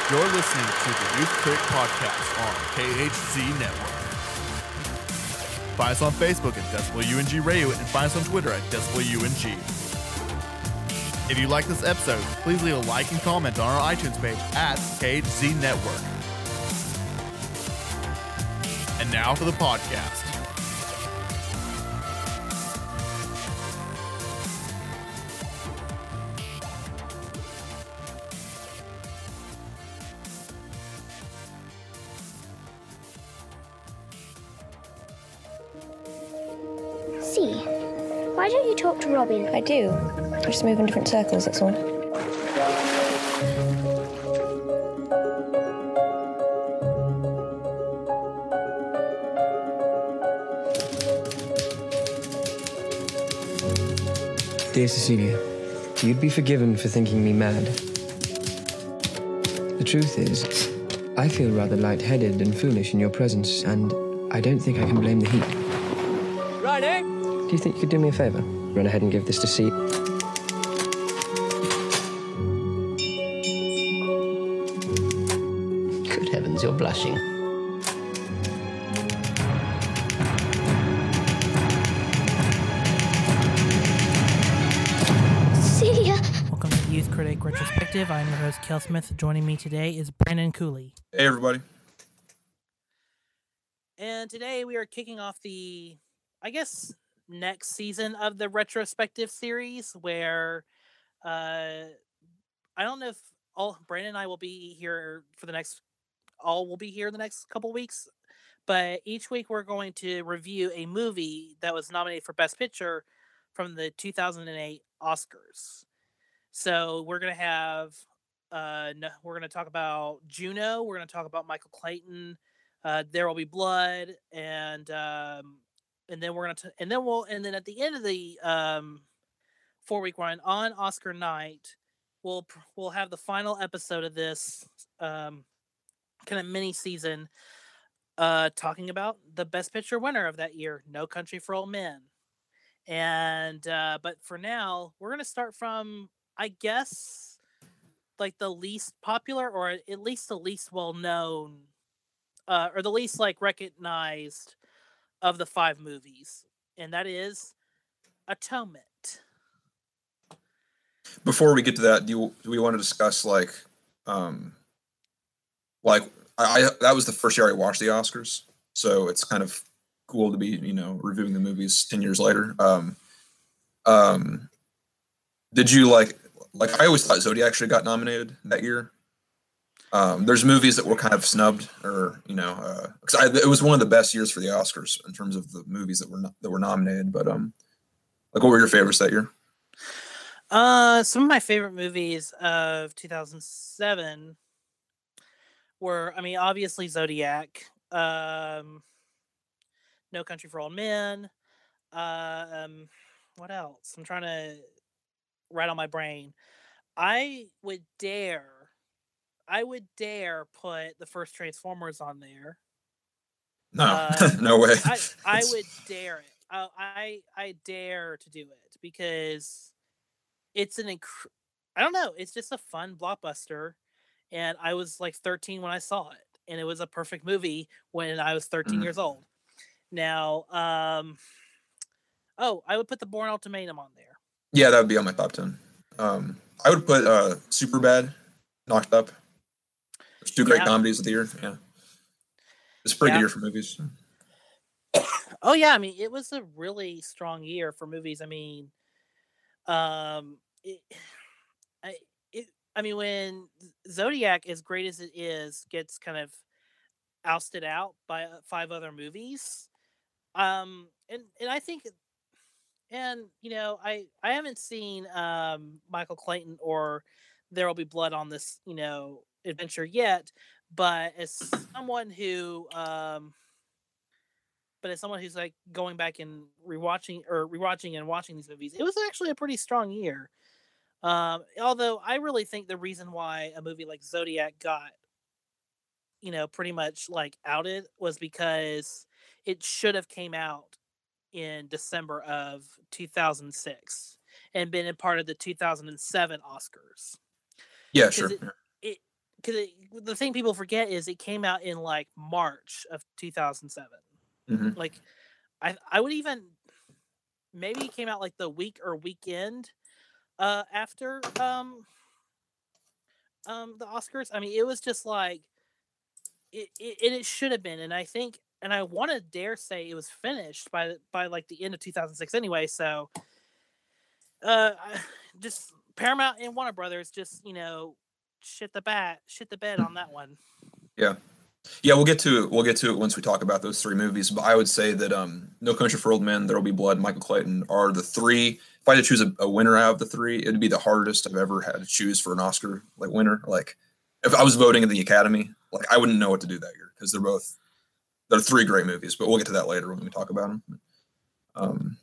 You're listening to the Youth Critic Podcast on KHZ Network. Find us on Facebook at Decibel UNG Radio and find us on Twitter at Decibel UNG. If you like this episode, please leave a like and comment on our iTunes page at KHZ Network. And now for the podcast. See, why don't you talk to Robin? I do. I just move in different circles, that's all. Dear Cecilia, you'd be forgiven for thinking me mad. The truth is, I feel rather lightheaded and foolish in your presence, and I don't think I can blame the heat. Righty! Do you think you could do me a favour? Run ahead and give this to C. Good heavens, you're blushing. Celia! Welcome to the Youth Critic Retrospective. I'm your host, Kel Smith. Joining me today is Brandon Cooley. Hey, everybody. And today we are kicking off the, I guess, next season of the retrospective series where I don't know if Brandon and I will be here for the next, will be here the next couple weeks, but each week we're going to review a movie that was nominated for Best Picture from the 2008 Oscars. So we're going to have, we're going to talk about Juno, we're going to talk about Michael Clayton, There Will Be Blood, and then we're gonna and then at the end of the 4-week run on Oscar night, we'll have the final episode of this kind of mini season, talking about the Best Picture winner of that year, No Country for Old Men. And but for now, we're gonna start from, I guess, like the least popular, or at least the least well known, or the least like recognized of the 5 movies, and that is Atonement. Before we get to that, do we want to discuss I that was the first year I watched the Oscars, so it's kind of cool to be reviewing the movies 10 years later. Did you like I always thought Zodiac actually got nominated that year. There's movies that were kind of snubbed, or because it was one of the best years for the Oscars in terms of the movies that were nominated. But what were your favorites that year? Some of my favorite movies of 2007 were, obviously Zodiac, No Country for Old Men. What else? I'm trying to rattle my brain. I would dare put the first Transformers on there. No, no way. I would dare it. I dare to do it because it's I don't know. It's just a fun blockbuster, and I was like 13 when I saw it, and it was a perfect movie when I was 13 years old. Now, I would put The Bourne Ultimatum on there. Yeah, that would be on my top 10. I would put Superbad, Knocked Up. There's 2 great comedies of the year. Yeah, it's a pretty good year for movies. Oh yeah, it was a really strong year for movies. When Zodiac, as great as it is, gets kind of ousted out by 5 other movies, and I think, and I haven't seen Michael Clayton or There Will Be Blood on this adventure yet, but as someone who's like going back and rewatching and watching these movies, it was actually a pretty strong year. Although I really think the reason why a movie like Zodiac got pretty much like outed was because it should have came out in December of 2006 and been a part of the 2007 Oscars. Yeah, sure. because the thing people forget is it came out in like March of 2007. Mhm. Like, I would even maybe it came out like the week or weekend after the Oscars. I mean, it was just like it should have been, and I think, and I want to dare say it was finished by like the end of 2006 anyway. So, just Paramount and Warner Brothers just shit the bed on that one. Yeah. Yeah, we'll get to it once we talk about those three movies. But I would say that No Country for Old Men, There Will Be Blood, Michael Clayton are the three. If I had to choose a winner out of the three, it'd be the hardest I've ever had to choose for an Oscar winner. Like, if I was voting in the Academy, like I wouldn't know what to do that year because they're three great movies. But we'll get to that later when we talk about them.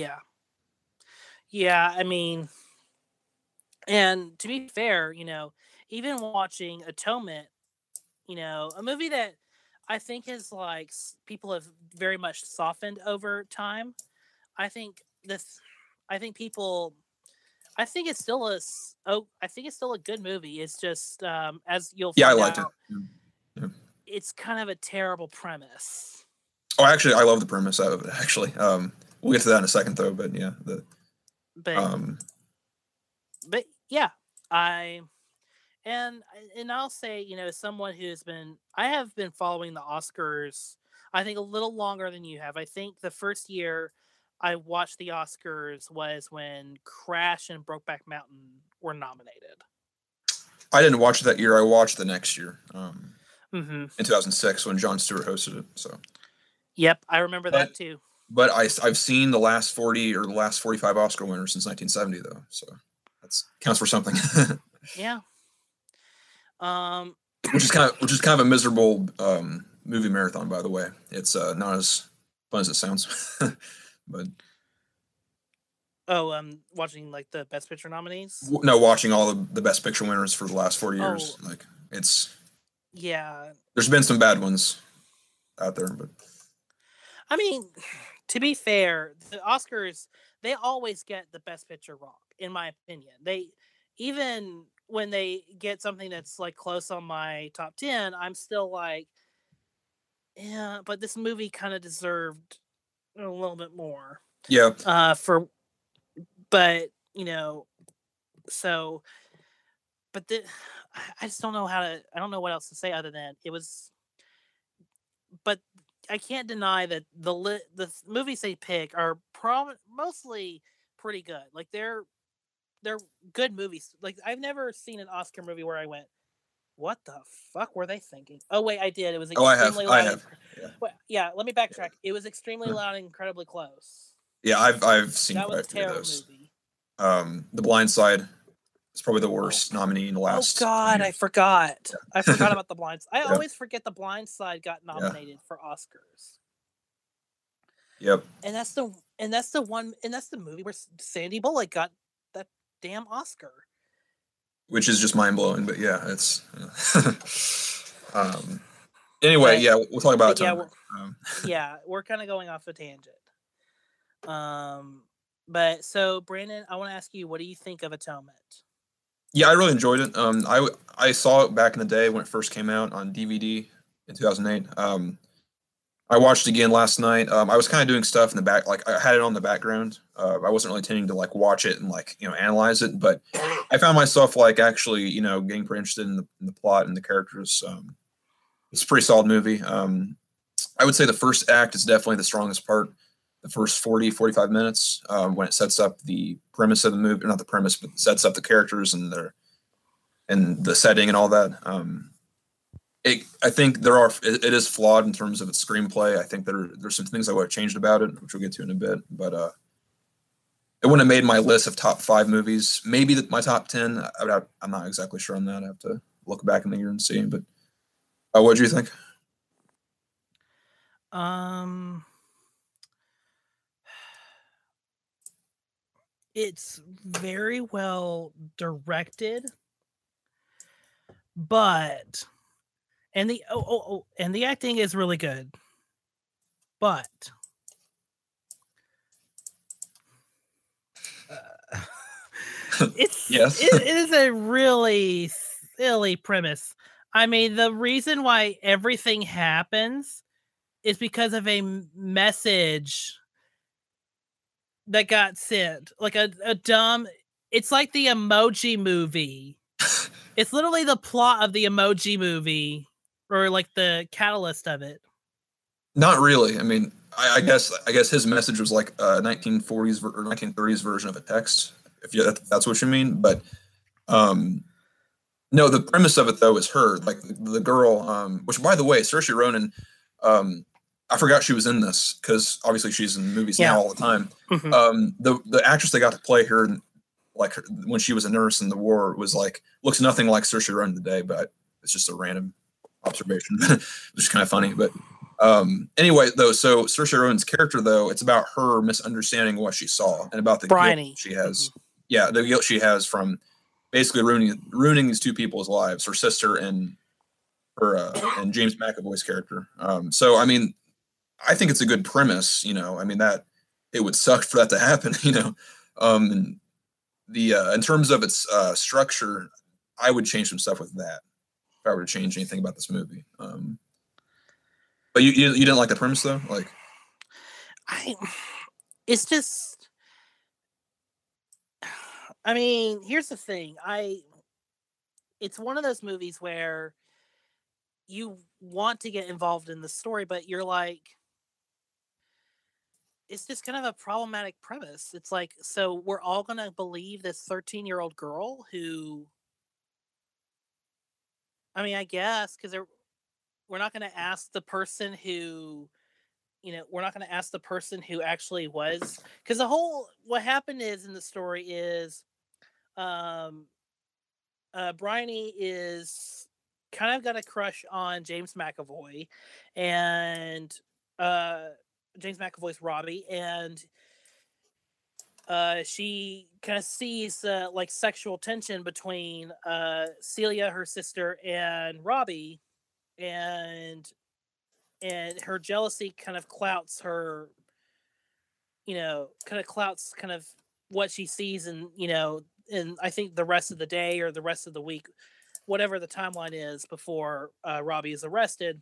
Yeah. I mean, and to be fair, even watching Atonement, a movie that I think is like people have very much softened over time. I think it's still a good movie. It's just as you'll find I liked out, it. Yeah. it's kind of a terrible premise. Oh, actually, I love the premise of it. Actually, we'll get to that in a second, though. But yeah, but yeah, And I'll say, someone I have been following the Oscars, I think a little longer than you have. I think the first year I watched the Oscars was when Crash and Brokeback Mountain were nominated. I didn't watch that year. I watched the next year, in 2006 when Jon Stewart hosted it. So, yep, I remember that too. But I've seen the last 40 or the last 45 Oscar winners since 1970, though. So that counts for something. Yeah. Which is kind of a miserable movie marathon, by the way. It's not as fun as it sounds. But watching like the Best Picture nominees. No, watching all the Best Picture winners for the last 40 years. Like yeah. There's been some bad ones out there, but I mean, to be fair, the Oscars, they always get the Best Picture wrong, in my opinion. Even when they get something that's like close on my top 10, I'm still like, yeah, but this movie kind of deserved a little bit more. Yeah. I just don't know I don't know what else to say other than it was, but I can't deny that the movies they pick are mostly pretty good. Like they're good movies. Like I've never seen an Oscar movie where I went, "What the fuck were they thinking?" Oh wait, I did. It was extremely loud. I have. Yeah. Let me backtrack. It was extremely loud and incredibly close. Yeah, I've seen that quite was a terrible those. Movie. The Blind Side is probably the worst nominee in the last. Oh God, I forgot. I forgot about The Blind Side. I always forget The Blind Side got nominated for Oscars. Yep. And that's the movie where Sandy Bullock got that damn Oscar. Which is just mind blowing, but yeah, it's. Anyway, we'll talk about it. We're kind of going off a tangent. But so Brandon, I want to ask you, what do you think of Atonement? Yeah, I really enjoyed it. I saw it back in the day when it first came out on DVD in 2008. I watched it again last night. I was kind of doing stuff in the back, like I had it on the background. I wasn't really intending to like watch it and like analyze it, but I found myself like actually getting pretty interested in the plot and the characters. It's a pretty solid movie. I would say the first act is definitely the strongest part. The first 40-45 minutes when it sets up the premise of the movie, not the premise, but sets up the characters and the setting and all that. I think it is flawed in terms of its screenplay. I think there's some things I would have changed about it, which we'll get to in a bit. But it wouldn't have made my list of top 5 movies. Maybe my top 10. I'm not exactly sure on that. I have to look back in the year and see. But what do you think? It's very well directed, but and the acting is really good, but it is a really silly premise. I mean, the reason why everything happens is because of a message that got sent. Like a dumb... It's like the Emoji Movie. It's literally the plot of the Emoji Movie, or like the catalyst of it. Not really. I mean, I guess his message was like a 1940s or 1930s version of a text, if that's what you mean. But no, the premise of it though is her, like the girl, which by the way, Saoirse Ronan, I forgot she was in this because obviously she's in movies now all the time. The actress that got to play her, like when she was a nurse in the war, was like looks nothing like Saoirse Ronan today, but it's just a random observation, which is kind of funny. But anyway, though, so Saoirse Ronan's character, though, it's about her misunderstanding what she saw and about the guilt she has. Yeah, the guilt she has from basically ruining these two people's lives, her sister and her and James McAvoy's character. So I mean, I think it's a good premise. You know, I mean that it would suck for that to happen. You know, and the in terms of its structure, I would change some stuff with that if I were to change anything about this movie. But you didn't like the premise though, like it's just, I mean, here's the thing. It's one of those movies where you want to get involved in the story, but you're like, it's just kind of a problematic premise. It's like, so we're all going to believe this 13-year-old girl who, I mean, I guess, because we're not going to ask the person who, we're not going to ask the person who actually was, because what happened is in the story is, Bryony is kind of got a crush on James McAvoy, and James McAvoy's Robbie, and she kind of sees like sexual tension between Celia, her sister, and Robbie, and her jealousy kind of clouts her, kind of what she sees, and and I think the rest of the day or the rest of the week, whatever the timeline is before Robbie is arrested.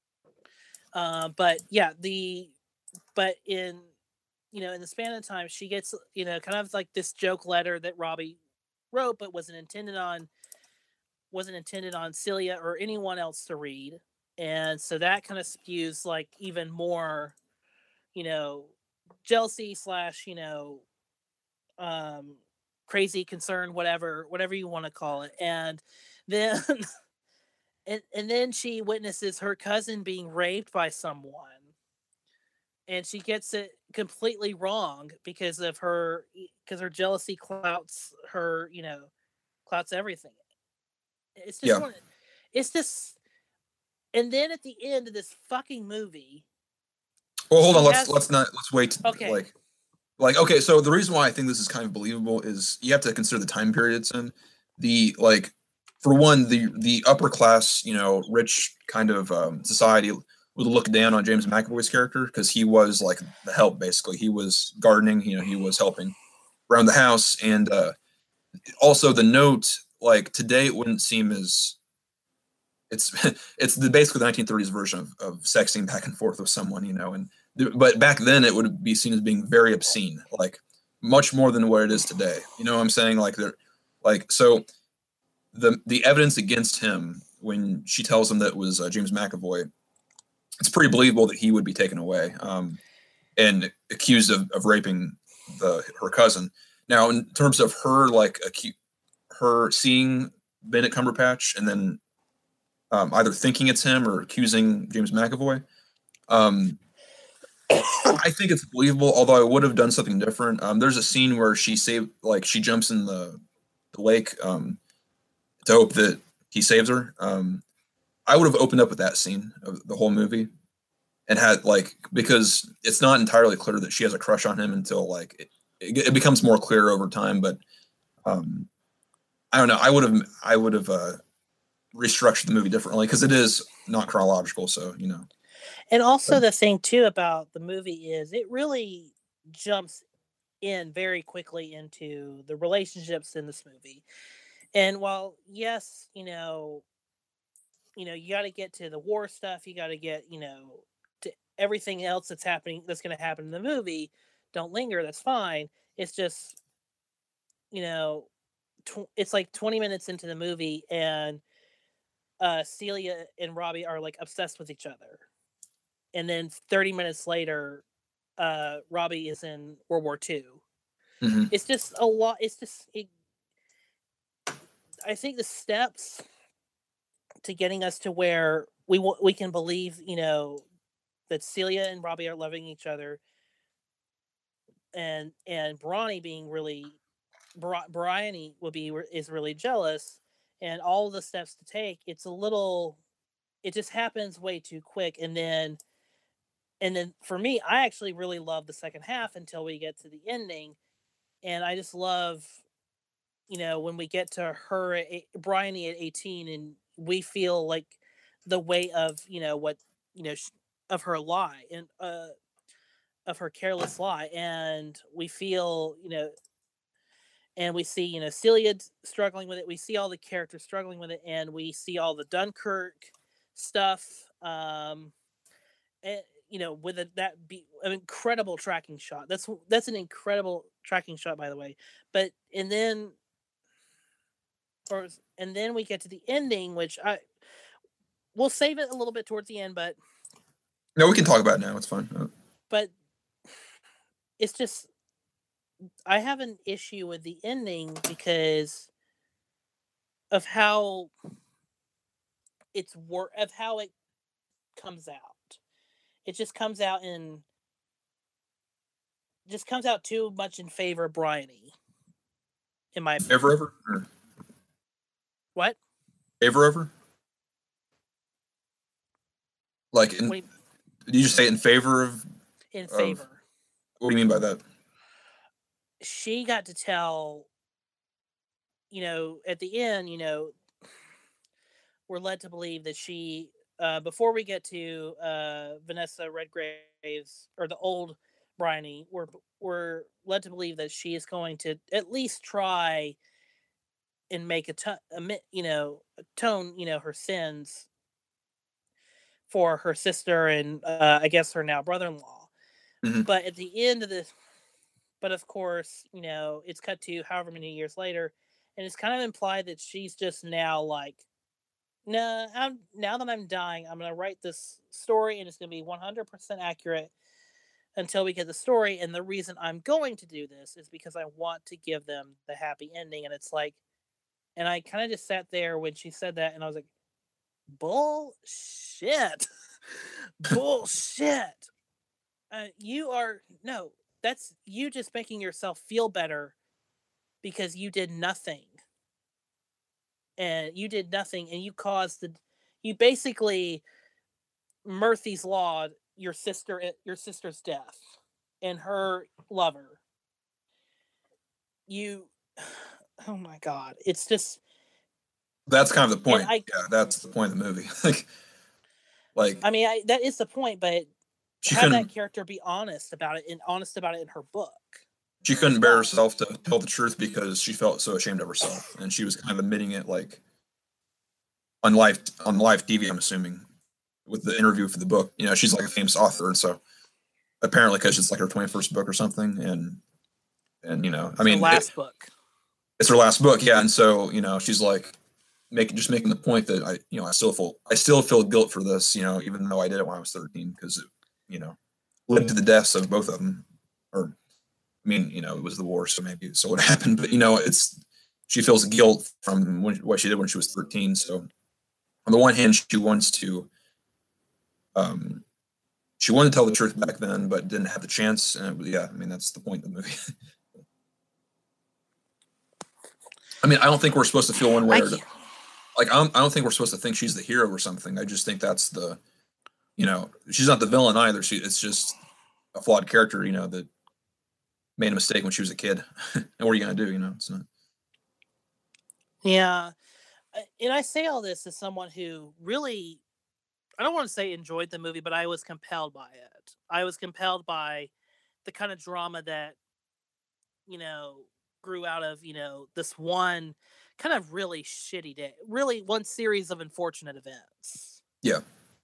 But in in the span of time, she gets kind of like this joke letter that Robbie wrote, but wasn't intended on Celia or anyone else to read, and so that kind of spews like even more, jealousy / crazy concern, whatever you want to call it, and then and then she witnesses her cousin being raped by someone. And she gets it completely wrong because her jealousy clouts her, clouts everything. It's just it's just, and then at the end of this fucking movie. Well, hold on. Let's wait. Okay. Okay. So the reason why I think this is kind of believable is you have to consider the time period it's in. For one, the upper class, rich kind of society would look down on James McAvoy's character because he was like the help, basically. He was gardening, he was helping around the house. And also the note, like today it wouldn't seem as it's basically the 1930s version of sexting back and forth with someone, but back then it would be seen as being very obscene, like much more than what it is today. You know what I'm saying? So the evidence against him when she tells him that it was James McAvoy, it's pretty believable that he would be taken away and accused of raping her cousin. Now, in terms of her, her seeing Benedict Cumberbatch and then either thinking it's him or accusing James McAvoy, I think it's believable, although I would have done something different. There's a scene where she jumps in the lake to hope that he saves her. I would have opened up with that scene of the whole movie and had because it's not entirely clear that she has a crush on him until it becomes more clear over time. But I don't know. I would have restructured the movie differently because it is not chronological. So, And also the thing too about the movie is it really jumps in very quickly into the relationships in this movie. And while, yes, you got to get to the war stuff. You got to get, to everything else that's happening, that's going to happen in the movie. Don't linger. That's fine. It's just, it's like 20 minutes into the movie, and Celia and Robbie are like obsessed with each other. And then 30 minutes later, Robbie is in World War II. Mm-hmm. It's just a lot. I think the steps to getting us to where we can believe, that Celia and Robbie are loving each other, and Bronny being really, Bryony is really jealous, and all the steps to take. It just happens way too quick, and then for me, I actually really love the second half until we get to the ending, and I just love, when we get to her, Bryony at 18, and we feel like the weight of, what, of her lie, and of her careless lie, and we feel, and we see, Celia struggling with it. We see all the characters struggling with it, and we see all the Dunkirk stuff, and with that be an incredible tracking shot. That's an incredible tracking shot, by the way. But and then we get to the ending, which we'll save it a little bit towards the end, but no, we can talk about it now. It's fine. But it's just, I have an issue with the ending because of how of how it comes out. It just comes out too much in favor of Bryony, in my opinion. Ever? Or... What? Ever? Like, did you just say in favor of? In favor. What do you mean by that? She got to tell, at the end, we're led to believe that she, before we get to Vanessa Redgrave's, or the old Bryony, we're led to believe that she is going to at least try and make atone, her sins for her sister and I guess her now brother-in-law. Mm-hmm. But at the end of this, but of course, it's cut to however many years later, and it's kind of implied that she's just now like, nah, now that I'm dying, I'm going to write this story, and it's going to be 100% accurate until we get the story. And the reason I'm going to do this is because I want to give them the happy ending. And it's like, and I kind of just sat there when she said that, and I was like, bullshit. Bullshit. That's you just making yourself feel better because you did nothing. And you basically Murphy's Law your sister's death and her lover. Oh my God. It's just, that's kind of the point. That's the point of the movie. like I mean, that is the point, but have that character be honest about it in her book. She couldn't bear herself to tell the truth because she felt so ashamed of herself, and she was kind of admitting it, like on live TV. I'm assuming with the interview for the book. She's like a famous author, and so apparently because it's like her 21st book or something, and last book. It's her last book, yeah. And so she's like making the point that I still feel guilt for this, even though I did it when I was 13 because it led to the deaths of both of them, or. It was the war, so maybe so what happened. But she feels guilt from what she did when she was 13. So on the one hand, she wants to, she wanted to tell the truth back then, but didn't have the chance. And that's the point of the movie. I don't think we're supposed to feel one way or I don't think we're supposed to think she's the hero or something. I just think that's the, she's not the villain either. It's just a flawed character, that made a mistake when she was a kid. And what are you going to do? It's not. Yeah. And I say all this as someone who really, I don't want to say enjoyed the movie, but I was compelled by it. I was compelled by the kind of drama that, grew out of, this one kind of really shitty day. Really, one series of unfortunate events. Yeah.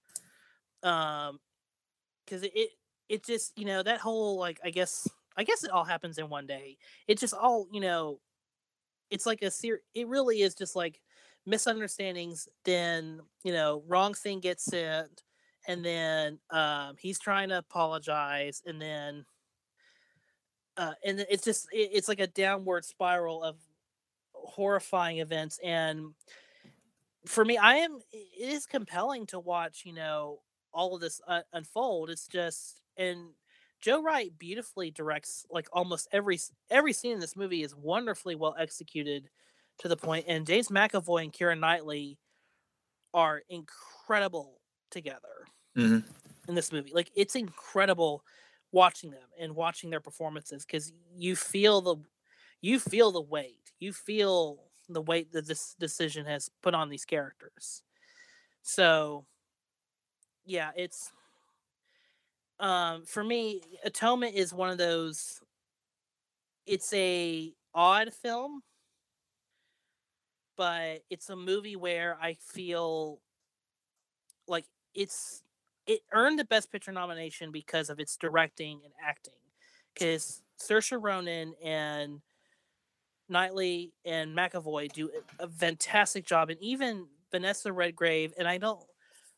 Because it just, that whole, like, I guess it all happens in one day. It just all, it's like it really is just like misunderstandings. Then, wrong thing gets sent, and then he's trying to apologize, and then it's just it's like a downward spiral of horrifying events. And for me, it is compelling to watch, all of this unfold. It's just, and Joe Wright beautifully directs, like, almost every scene in this movie is wonderfully well executed to the point. And James McAvoy and Keira Knightley are incredible together in this movie. Like, it's incredible watching them and watching their performances, because you feel the weight. You feel the weight that this decision has put on these characters. So, yeah, it's for me, Atonement is one of those. It's a odd film, but it's a movie where I feel like it earned the Best Picture nomination because of its directing and acting. Because Saoirse Ronan and Knightley and McAvoy do a fantastic job, and even Vanessa Redgrave. And I don't.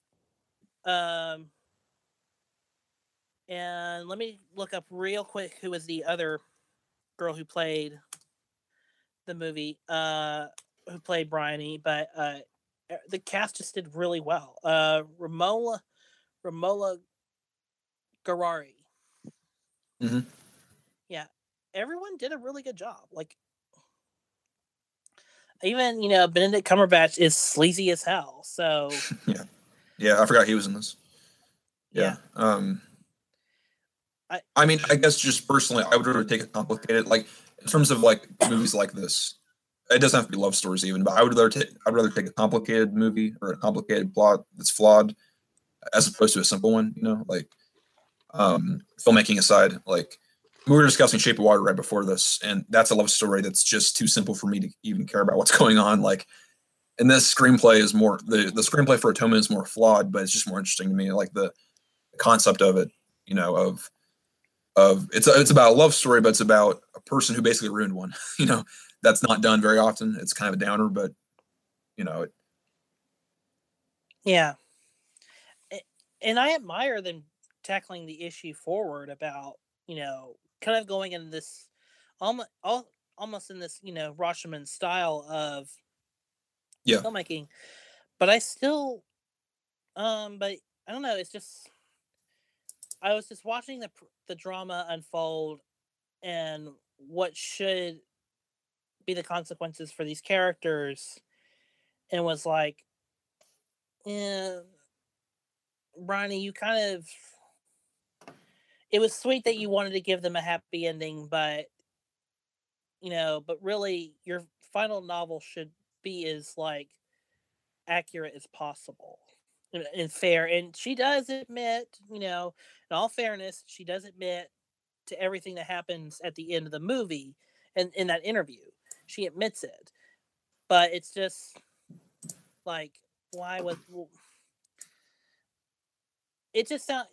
And let me look up real quick who was the other girl who played the movie, who played Bryony, but the cast just did really well. Romola Garari. Yeah, everyone did a really good job. Like, even, Benedict Cumberbatch is sleazy as hell. So yeah, I forgot he was in this. Yeah. I mean, I guess just personally, I would rather take a complicated, like, in terms of, like, movies like this. It doesn't have to be love stories even, but I'd rather take a complicated movie or a complicated plot that's flawed, as opposed to a simple one. Like, filmmaking aside, like, we were discussing Shape of Water right before this, and that's a love story that's just too simple for me to even care about what's going on. Like, and this screenplay is more the screenplay for Atonement is more flawed, but it's just more interesting to me. Like, the concept of it, of it's about a love story, but it's about a person who basically ruined one. That's not done very often. It's kind of a downer, but yeah. And I admire them tackling the issue forward about, kind of going in this almost in this, Rashomon style of filmmaking. But I still, but I don't know. It's just, I was just watching the drama unfold and what should be the consequences for these characters, and was like, Bryony, you kind of, it was sweet that you wanted to give them a happy ending, but really your final novel should be as, like, accurate as possible and fair. And she does admit, in all fairness, she does admit to everything that happens at the end of the movie, and in that interview she admits it. But it's just like, why was it just sound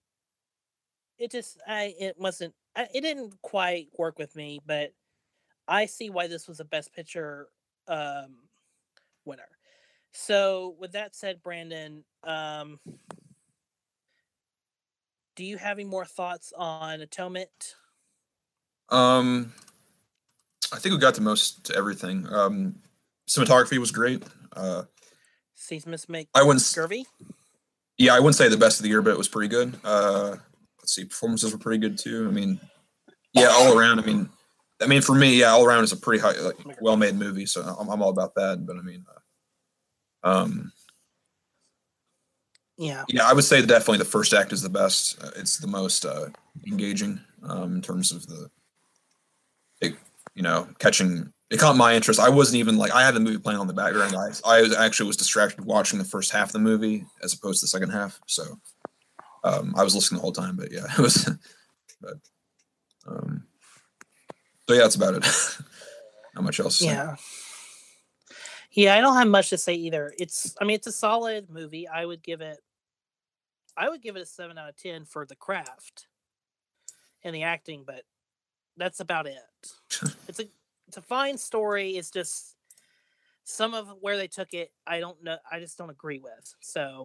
it didn't quite work with me. But I see why this was a Best Picture winner. So with that said, Brandon, do you have any more thoughts on Atonement? I think we got to everything. Cinematography was great. Seismus Scurvy? Yeah, I wouldn't say the best of the year, but it was pretty good. Let's see, performances were pretty good too. I mean, yeah, all around. I mean, for me, yeah, all around is a pretty high, well-made movie. So I'm all about that. But yeah, I would say definitely the first act is the best. It's the most engaging in terms of catching. It caught my interest. I wasn't even like, I had the movie playing on the background. I was distracted watching the first half of the movie as opposed to the second half. So I was listening the whole time. But yeah, it was. But so yeah, that's about it. Not much else. Yeah. Yeah, I don't have much to say either. It's a solid movie. I would give it a 7 out of 10 for the craft and the acting, but that's about it. It's a fine story. It's just some of where they took it, I don't know. I just don't agree with. So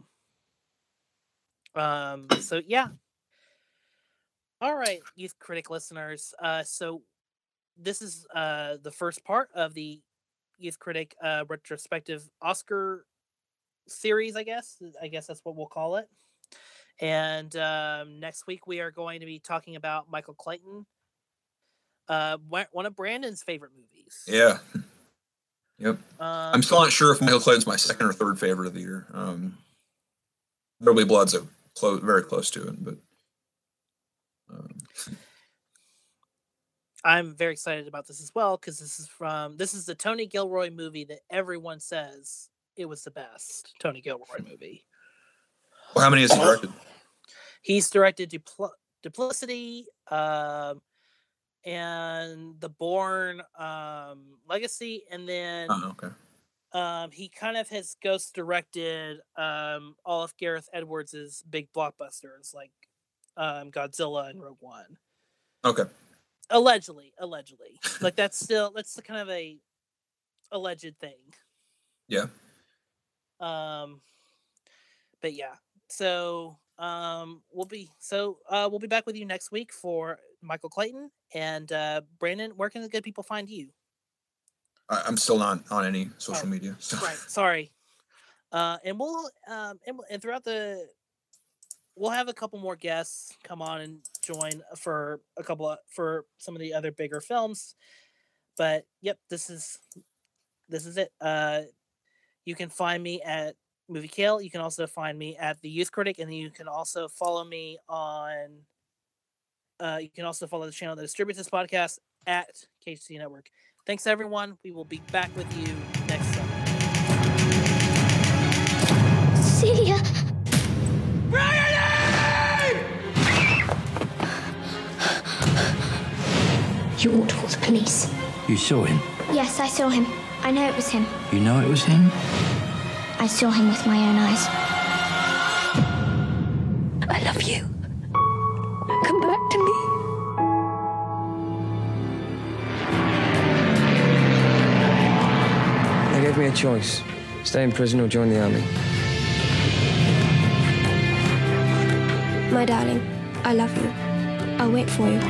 yeah. All right, Youth Critic listeners. So this is the first part of the Youth Critic retrospective Oscar series, I guess. I guess that's what we'll call it. And next week we are going to be talking about Michael Clayton, one of Brandon's favorite movies. Yeah. Yep. I'm still not sure if Michael Clayton's my second or third favorite of the year. There Will Be Blood's very close to it, but I'm very excited about this as well because this is the Tony Gilroy movie that everyone says it was the best Tony Gilroy movie. Well, how many has he directed? He's directed Duplicity, and The Bourne Legacy, and then he kind of has ghost directed all of Gareth Edwards' big blockbusters like Godzilla and Rogue One. Okay. Allegedly. Like that's the kind of a alleged thing. Yeah. But yeah. So we'll be back with you next week for Michael Clayton. And Brandon, where can the good people find you? I'm still not on any social media. So. Right. Sorry. And we'll and throughout we'll have a couple more guests come on and join for some of the other bigger films. But yep, this is it. You can find me at Movie Kill. You can also find me at The Youth Critic, and you can also follow me on. You can also follow the channel that distributes this podcast at KHC Network. Thanks, everyone. We will be back with you next summer. Celia! You ought to call the police. You saw him? Yes, I saw him. I know it was him. You know it was him? I saw him with my own eyes. I love you. Come back to me. They gave me a choice. Stay in prison or join the army. My darling, I love you. I'll wait for you.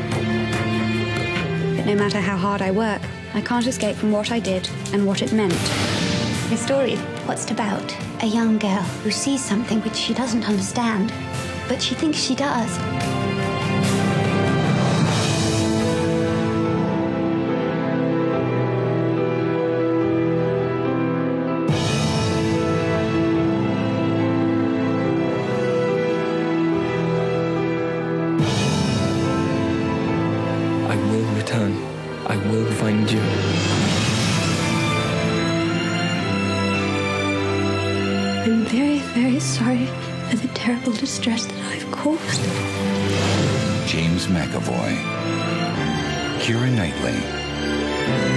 But no matter how hard I work, I can't escape from what I did and what it meant. The story, what's it about? A young girl who sees something which she doesn't understand, but she thinks she does. I will return. I will find you. I'm very, very sorry for the terrible distress that I've caused. James McAvoy. Keira Knightley.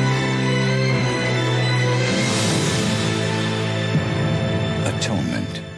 Atonement.